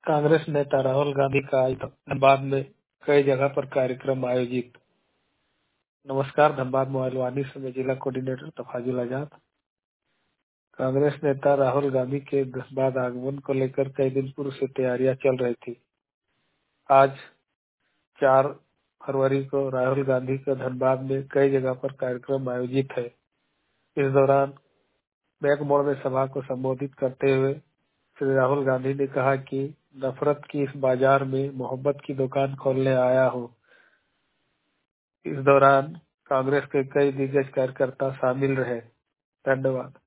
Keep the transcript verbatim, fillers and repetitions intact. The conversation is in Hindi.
कांग्रेस नेता राहुल गांधी का आज धनबाद में कई जगह पर कार्यक्रम आयोजित। नमस्कार, धनबाद मोबाइल वाणी से मैं जिला कोऑर्डिनेटर तफाजुल आजाद। कांग्रेस नेता राहुल गांधी के धनबाद आगमन को लेकर कई दिन पूर्व से तैयारियां चल रही थी। आज चार फरवरी को राहुल गांधी का धनबाद में कई जगह पर कार्यक्रम आयोजित है। इस दौरान बैक मोड़ में सभा को संबोधित करते हुए श्री राहुल गांधी ने कहा कि नफरत की इस बाजार में मोहब्बत की दुकान खोलने आया हूँ। इस दौरान कांग्रेस के कई दिग्गज कार्यकर्ता शामिल रहे। धन्यवाद।